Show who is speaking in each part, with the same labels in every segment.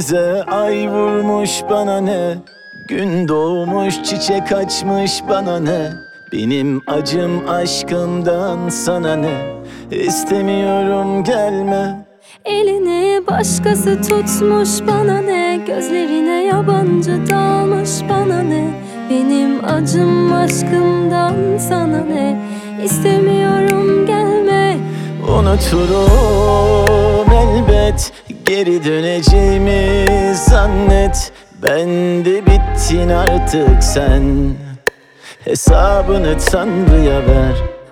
Speaker 1: Denize ay vurmuş bana ne, gün doğmuş çiçek açmış bana ne. Benim acım aşkımdan sana ne, istemiyorum gelme.
Speaker 2: Elini başkası tutmuş bana ne, gözlerine yabancı dalmış bana ne. Benim acım aşkımdan sana ne, istemiyorum gelme.
Speaker 1: Unuturum elbet, geri döneceğimi zannet. Bende bittin artık sen, hesabını Tanrı'ya ver.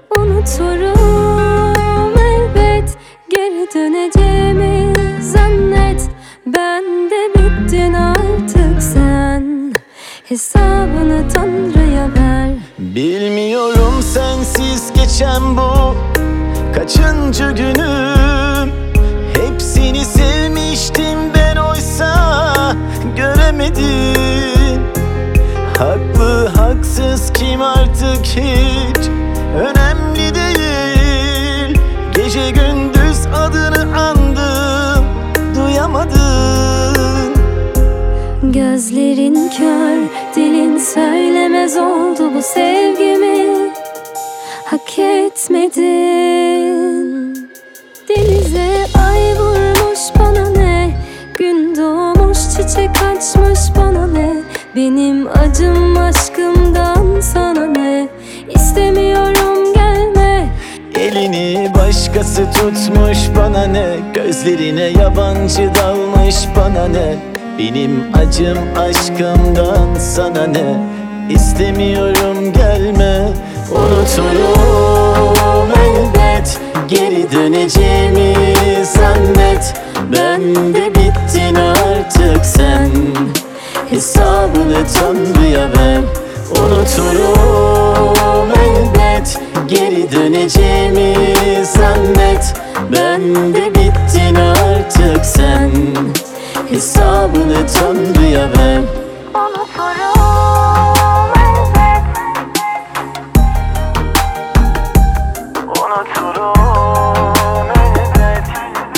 Speaker 2: Unuturum elbet, geri döneceğimi zannet. Bende bittin artık sen, hesabını Tanrı'ya ver.
Speaker 1: Bilmiyorum sensiz geçen bu kaçıncı günüm. Hepsini sevmiştim ben, oysa göremedim. Haklı haksız kim artık hiç önemli değil. Gece gündüz adını andım, duyamadın.
Speaker 2: Gözlerin kör, dilin söylemez oldu bu sevgimi. Hak etmedin. Denize ay vurmuş bana ne, gün doğmuş çiçek açmış bana ne. Benim acım aşkımdan sana ne, istemiyorum gelme.
Speaker 1: Elini başkası tutmuş bana ne, gözlerine yabancı dalmış bana ne. Benim acım aşkımdan sana ne, istemiyorum gelme. Unuturum elbet, geri döneceğimi zannet. Bende bittin artık sen, hesabını Tanrı'ya ver. Unuturum elbet, geri döneceğimi zannet. Bende bittin artık sen, hesabını Tanrı'ya ver.
Speaker 2: Unuturum elbet.
Speaker 1: Unuturum elbet.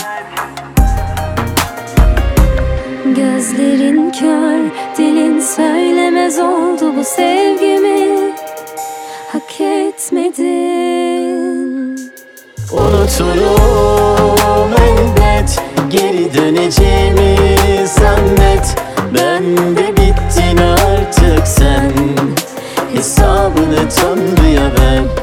Speaker 2: Gözlerin kör, dilin söylemez oldu bu sevgimi. Hak etmedin.
Speaker 1: Unuturum elbet, geri döneceğimi zannet. Bende bittin artık sen, hesabını Tanrı'ya ver.